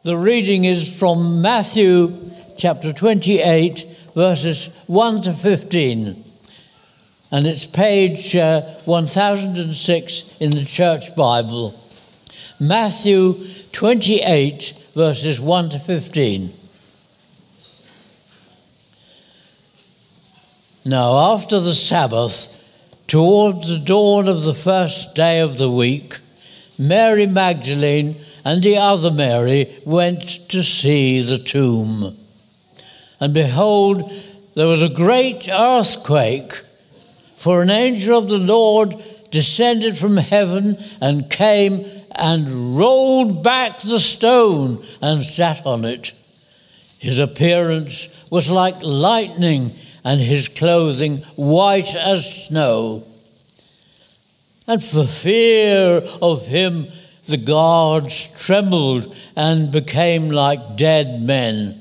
The reading is from Matthew chapter 28, verses 1 to 15. And it's page 1006 in the Church Bible. Matthew 28, verses 1 to 15. Now, after the Sabbath, toward the dawn of the first day of the week, Mary Magdalene and the other Mary went to see the tomb. And behold, there was a great earthquake, for an angel of the Lord descended from heaven and came and rolled back the stone and sat on it. His appearance was like lightning, and his clothing white as snow. And for fear of him, the guards trembled and became like dead men.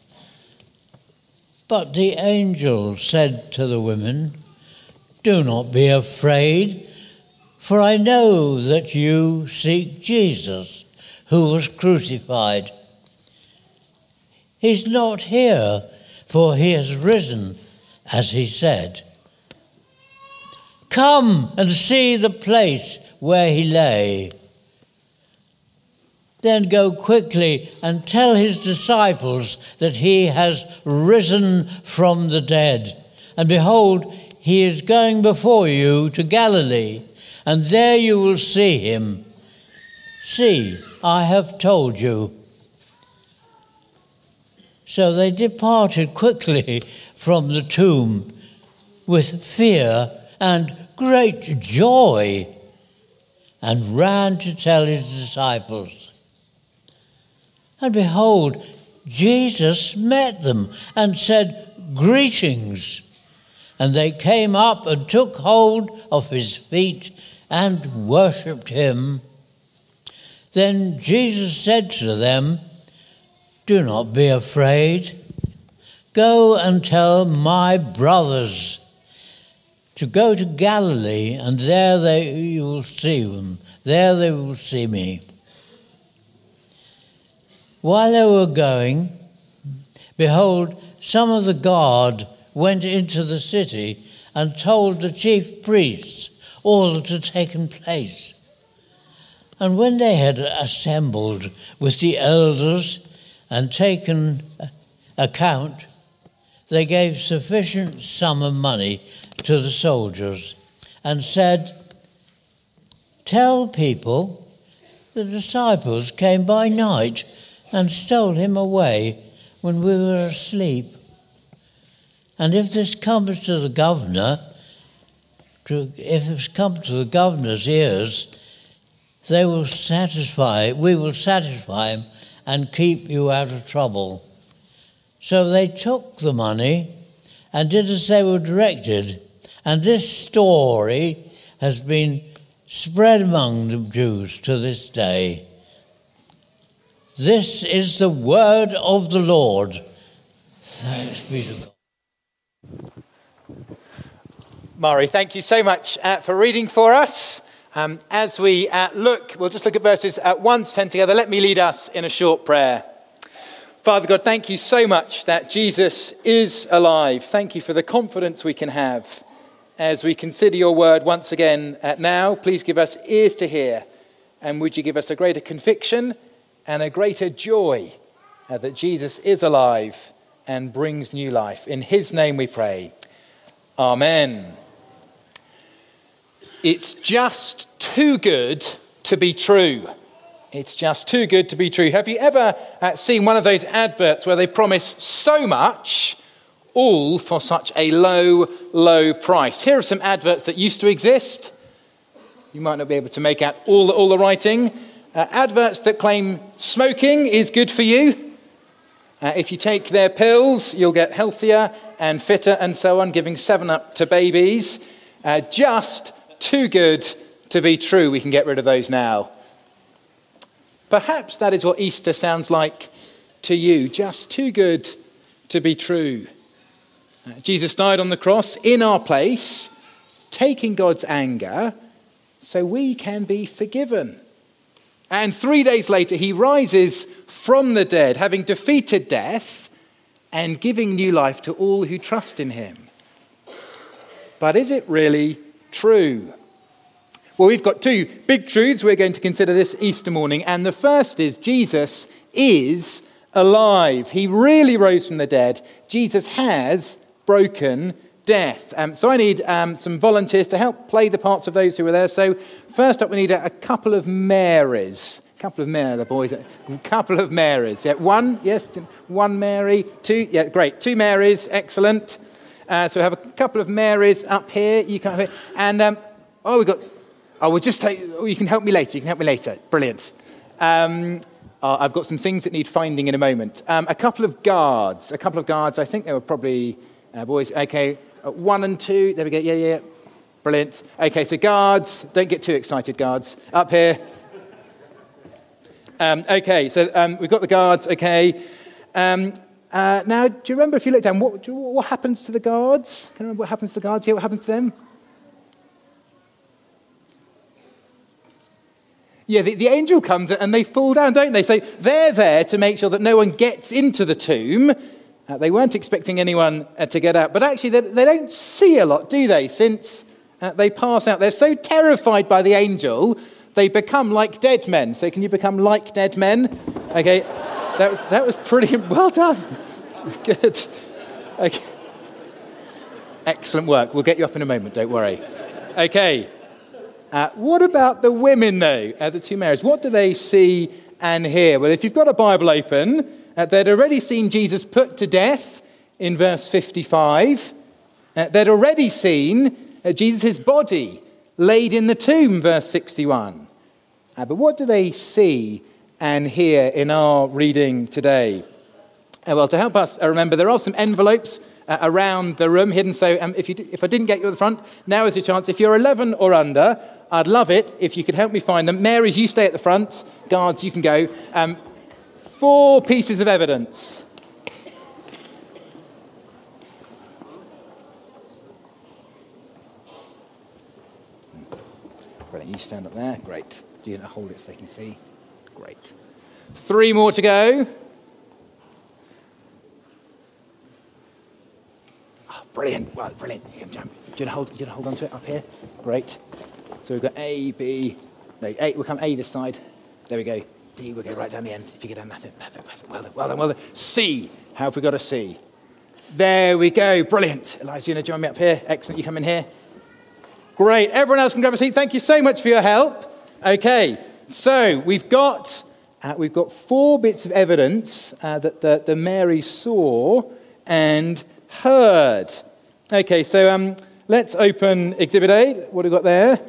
But the angel said to the women, "Do not be afraid, for I know that you seek Jesus, who was crucified. He's not here, for he has risen, as he said. Come and see the place where he lay. Then go quickly and tell his disciples that he has risen from the dead. And behold, he is going before you to Galilee, and there you will see him. See, I have told you." So they departed quickly from the tomb with fear and great joy, and ran to tell his disciples. And behold, Jesus met them and said, "Greetings." And they came up and took hold of his feet and worshipped him. Then Jesus said to them, "Do not be afraid. Go and tell my brothers to go to Galilee, and there you will see them. There they will see me." While they were going, behold, some of the guard went into the city and told the chief priests all that had taken place. And when they had assembled with the elders and taken account, they gave sufficient sum of money to the soldiers and said, "Tell people the disciples came by night and stole him away when we were asleep. And if this comes to the governor, if it's come to the governor's ears, we will satisfy him and keep you out of trouble." So they took the money and did as they were directed. And this story has been spread among the Jews to this day. This is the word of the Lord. Thanks be to God. Mari, thank you so much for reading for us. As we we'll just look at verses 1 to 10 together. Let me lead us in a short prayer. Father God, thank you so much that Jesus is alive. Thank you for the confidence we can have as we consider your word once again now. Please give us ears to hear, and would you give us a greater conviction and a greater joy that Jesus is alive and brings new life. In his name we pray. Amen. It's just too good to be true. It's just too good to be true. Have you ever seen one of those adverts where they promise so much, all for such a low, low price? Here are some adverts that used to exist. You might not be able to make out all the writing. Adverts that claim smoking is good for you. If you take their pills, you'll get healthier and fitter and so on, giving 7-Up to babies. Just too good to be true. We can get rid of those now. Perhaps that is what Easter sounds like to you. Just too good to be true. Jesus died on the cross in our place, taking God's anger so we can be forgiven. And 3 days later, he rises from the dead, having defeated death and giving new life to all who trust in him. But is it really true? Well, we've got two big truths we're going to consider this Easter morning. And the first is Jesus is alive. He really rose from the dead. Jesus has broken death. So I need some volunteers to help play the parts of those who were there. So first up, we need a couple of Marys. A couple of Marys, the boys. A couple of Marys. Yeah, one, yes, one Mary. Two, yeah, great. Two Marys, excellent. So we have a couple of Marys up here. You can have it. And we'll just take. Oh, you can help me later. You can help me later. Brilliant. I've got some things that need finding in a moment. A couple of guards. I think they were probably boys. Okay, 1 and 2. There we go. Yeah. Brilliant. Okay, so guards. Don't get too excited, guards. Up here. Okay, so we've got the guards. Okay. Now, do you remember if you look down, what happens to the guards? Can you remember what happens to the guards? Yeah, what happens to them? Yeah, the angel comes and they fall down, don't they? So they're there to make sure that no one gets into the tomb. They weren't expecting anyone to get out. But actually, they don't see a lot, do they? Since they pass out. They're so terrified by the angel, they become like dead men. So can you become like dead men? Okay, that was pretty well done. Good. Okay. Excellent work. We'll get you up in a moment, don't worry. Okay. What about the women, though, the two Marys? What do they see and hear? Well, if you've got a Bible open, they'd already seen Jesus put to death in verse 55. They'd already seen Jesus' body laid in the tomb, verse 61. But what do they see and hear in our reading today? Well, to help us remember, there are some envelopes around the room hidden. So if I didn't get you at the front, now is your chance. If you're 11 or under, I'd love it if you could help me find them. Marys, you stay at the front. Guards, you can go. 4 pieces of evidence. Brilliant. You stand up there. Great. Do you hold it so they can see? Great. 3 more to go. Oh, brilliant. Well, brilliant. You can jump. Do you want to hold on to it up here? Great. So we've got A, B. No, A. We'll come A this side. There we go. D. We'll go right down the end. If you get down nothing. Perfect. Well done. C. How have we got a C? There we go. Brilliant. Eliza, you want to join me up here? Excellent. You come in here. Great. Everyone else can grab a seat. Thank you so much for your help. Okay. So we've got 4 bits of evidence that the Mary saw and heard. Okay. So let's open Exhibit A. What have we got there?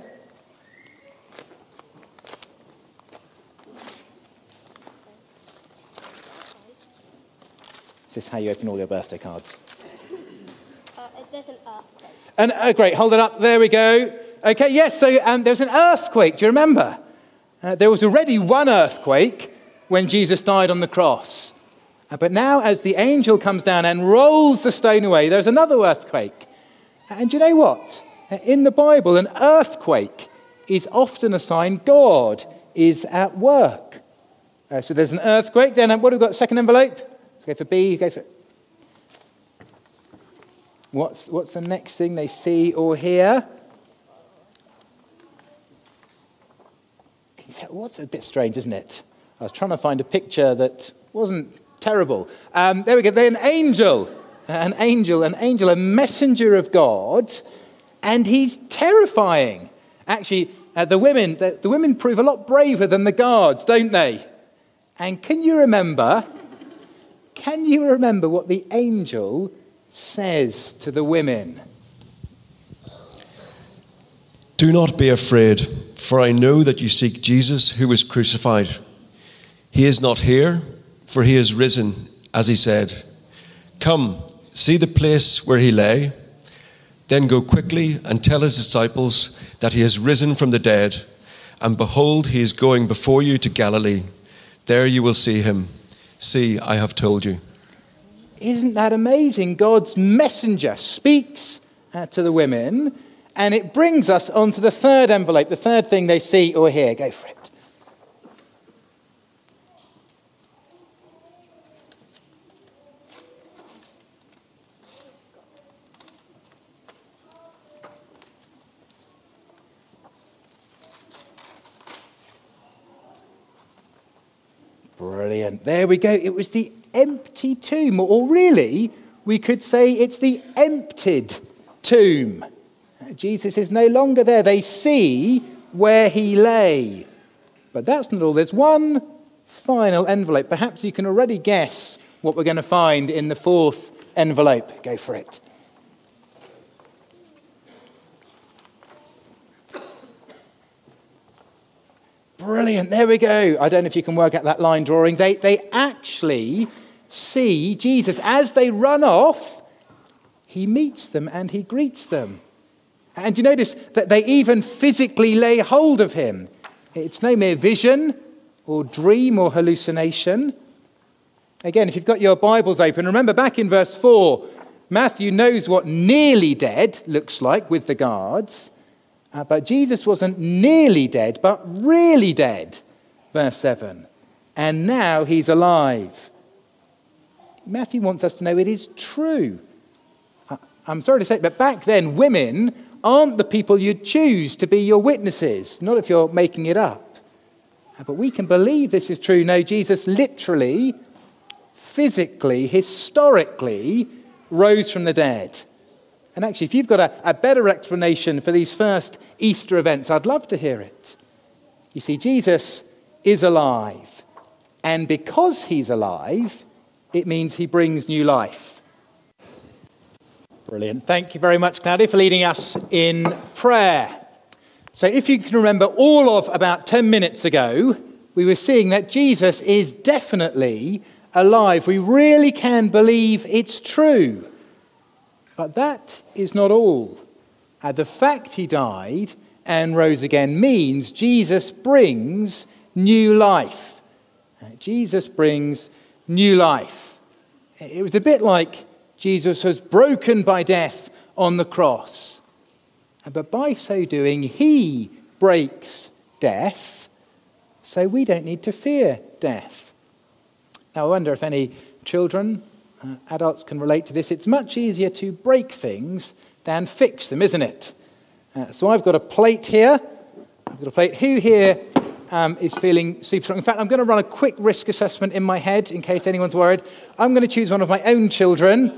Is this how you open all your birthday cards? There's an earthquake. Great, hold it up. There we go. Okay, yes, so there was an earthquake. Do you remember? There was already one earthquake when Jesus died on the cross. But now as the angel comes down and rolls the stone away, there's another earthquake. And do you know what? In the Bible, an earthquake is often a sign God is at work. So there's an earthquake. Then what have we got? Second envelope? Let's go for B. You go for... What's the next thing they see or hear? What's a bit strange, isn't it? I was trying to find a picture that wasn't terrible. There we go. They're an angel, a messenger of God, and he's terrifying. Actually, the women prove a lot braver than the guards, don't they? And can you remember what the angel says to the women? Do not be afraid, for I know that you seek Jesus who was crucified. He is not here, for he is risen, as he said. Come, see the place where he lay. Then go quickly and tell his disciples that he has risen from the dead. And behold, he is going before you to Galilee. There you will see him. See, I have told you. Isn't that amazing? God's messenger speaks to the women, and it brings us onto the third envelope, the third thing they see or hear. Go for it. Brilliant. There we go. It was the empty tomb, or really, we could say it's the emptied tomb. Jesus is no longer there. They see where he lay. But that's not all. There's one final envelope. Perhaps you can already guess what we're going to find in the fourth envelope. Go for it. Brilliant. There we go. I don't know if you can work out that line drawing. They actually see Jesus. As they run off, he meets them and he greets them. And you notice that they even physically lay hold of him. It's no mere vision or dream or hallucination. Again, if you've got your Bibles open, remember back in verse 4, Matthew knows what nearly dead looks like with the guards. But Jesus wasn't nearly dead, but really dead. Verse 7. And now he's alive. Matthew wants us to know it is true. I'm sorry to say, but back then, women aren't the people you'd choose to be your witnesses, not if you're making it up. But we can believe this is true. No, Jesus literally, physically, historically rose from the dead. And actually, if you've got a better explanation for these first Easter events, I'd love to hear it. You see, Jesus is alive. And because he's alive, it means he brings new life. Brilliant. Thank you very much, Claudia, for leading us in prayer. So if you can remember, all of about 10 minutes ago, we were seeing that Jesus is definitely alive. We really can believe it's true. But that is not all. The fact he died and rose again means Jesus brings new life. Jesus brings new life. It was a bit like Jesus was broken by death on the cross. But by so doing, he breaks death, so we don't need to fear death. Now, I wonder if any children, adults can relate to this. It's much easier to break things than fix them, isn't it? So I've got a plate here. I've got a plate. Who here is feeling super strong? In fact, I'm going to run a quick risk assessment in my head in case anyone's worried. I'm going to choose one of my own children.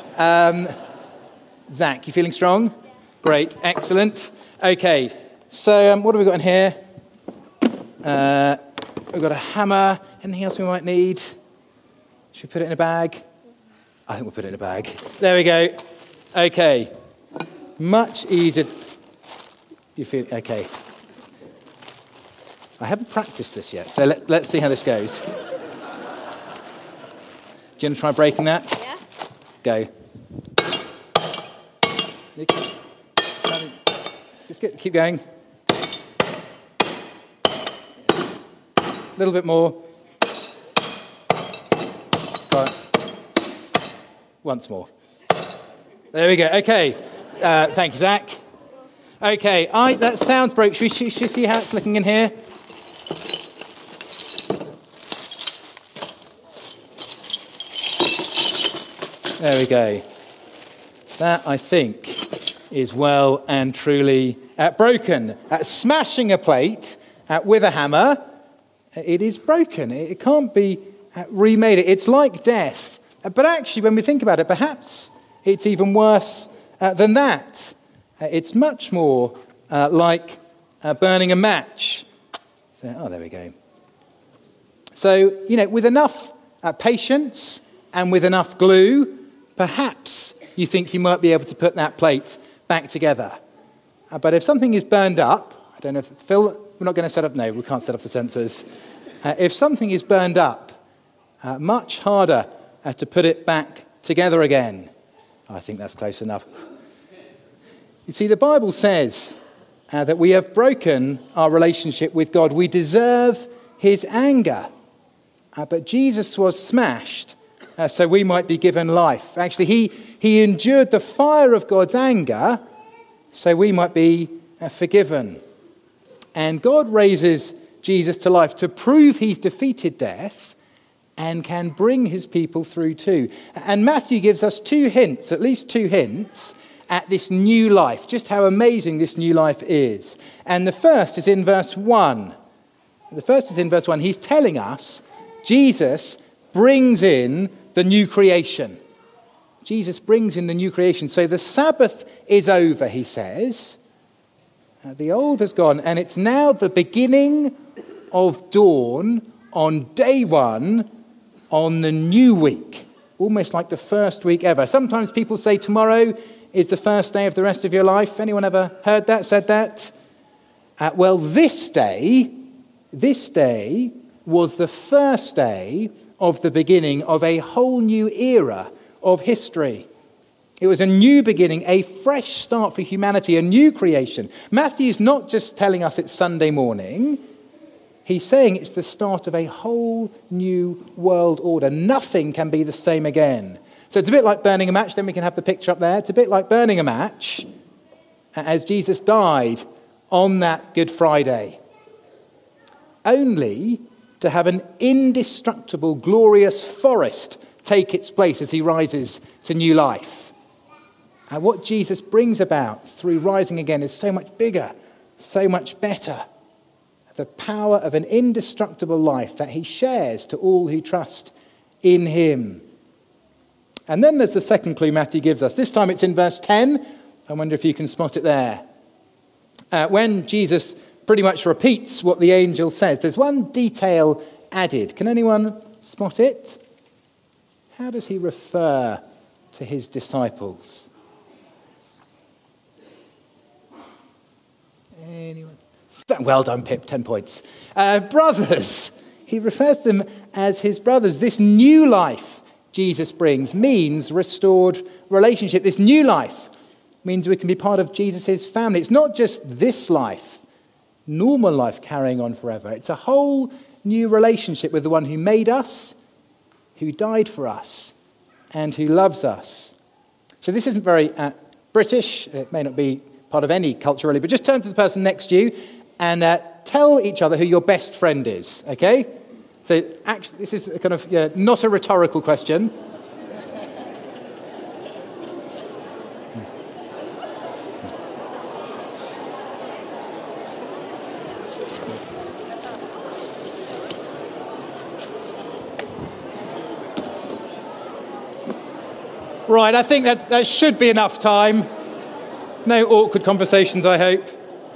Zach, you feeling strong? Great, excellent. Okay, so what have we got in here? We've got a hammer. Anything else we might need? Should we put it in a bag? I think we'll put it in a bag. There we go. Okay. Much easier. You feel okay? I haven't practiced this yet, so let's see how this goes. Do you want to try breaking that? Yeah. Go. This is good. Keep going. A little bit more. Once more. There we go. Okay. Thank you, Zach. Okay. That sounds broke. Should we see how it's looking in here? There we go. That, I think, is well and truly broken. Smashing a plate with a hammer, it is broken. It can't be remade. It's like death. But actually, when we think about it, perhaps it's even worse than that. It's much more like burning a match. So, there we go. So, with enough patience and with enough glue, perhaps you think you might be able to put that plate back together. But if something is burned up, I don't know if Phil, we're not going to set up, no, we can't set up the sensors. If something is burned up, much harder to put it back together again. I think that's close enough. You see, the Bible says that we have broken our relationship with God. We deserve his anger. But Jesus was smashed so we might be given life. Actually, he endured the fire of God's anger so we might be forgiven. And God raises Jesus to life to prove he's defeated death and can bring his people through too. And Matthew gives us at least two hints, at this new life, just how amazing this new life is. And the first is in verse 1. He's telling us Jesus brings in the new creation. Jesus brings in the new creation. So the Sabbath is over, he says. The old has gone, and it's now the beginning of dawn on day one on the new week, almost like the first week ever. Sometimes people say tomorrow is the first day of the rest of your life. Anyone ever heard that, said that? Well, this day was the first day of the beginning of a whole new era of history. It was a new beginning, a fresh start for humanity, a new creation. Matthew's not just telling us it's Sunday morning. He's saying it's the start of a whole new world order. Nothing can be the same again. So it's a bit like burning a match. Then we can have the picture up there. It's a bit like burning a match as Jesus died on that Good Friday. Only to have an indestructible, glorious forest take its place as he rises to new life. And what Jesus brings about through rising again is so much bigger, so much better. The power of an indestructible life that he shares to all who trust in him. And then there's the second clue Matthew gives us. This time it's in verse 10. I wonder if you can spot it there. When Jesus pretty much repeats what the angel says, there's one detail added. Can anyone spot it? How does he refer to his disciples? Anyone? Well done, Pip, 10 points. Brothers. He refers to them as his brothers. This new life Jesus brings means restored relationship. This new life means we can be part of Jesus' family. It's not just this life, normal life carrying on forever. It's a whole new relationship with the one who made us, who died for us, and who loves us. So this isn't very British. It may not be part of any culture really, but just turn to the person next to you and tell each other who your best friend is, okay? So actually, this is kind of not a rhetorical question. Right, I think that should be enough time. No awkward conversations, I hope.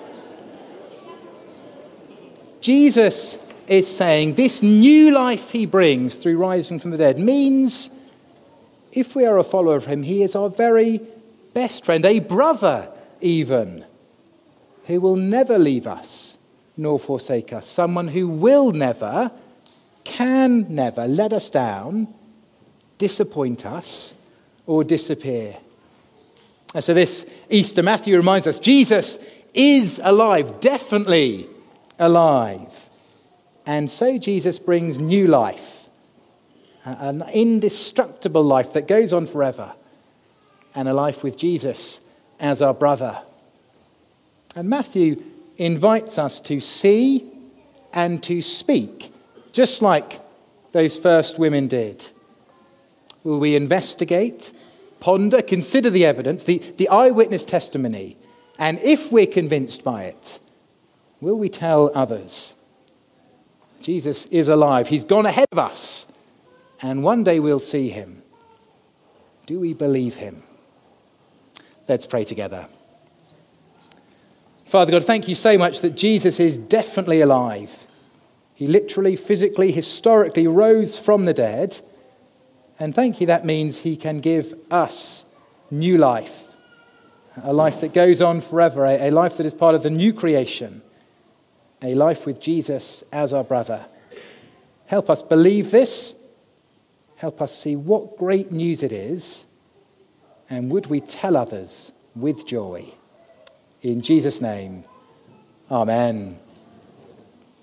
Jesus is saying this new life he brings through rising from the dead means if we are a follower of him, he is our very best friend, a brother even, who will never leave us nor forsake us, someone who will never, can never let us down, disappoint us, or disappear. And so this Easter, Matthew reminds us, Jesus is alive, definitely alive. And so Jesus brings new life, an indestructible life that goes on forever, and a life with Jesus as our brother. And Matthew invites us to see and to speak, just like those first women did. Will we investigate, ponder, consider the evidence, the eyewitness testimony, and if we're convinced by it, will we tell others? Jesus is alive. He's gone ahead of us, and one day we'll see him. Do we believe him? Let's pray together. Father God, thank you so much that Jesus is definitely alive. He literally, physically, historically rose from the dead. And thank you, that means he can give us new life, a life that goes on forever, a life that is part of the new creation, a life with Jesus as our brother. Help us believe this. Help us see what great news it is. And would we tell others with joy? In Jesus' name, amen.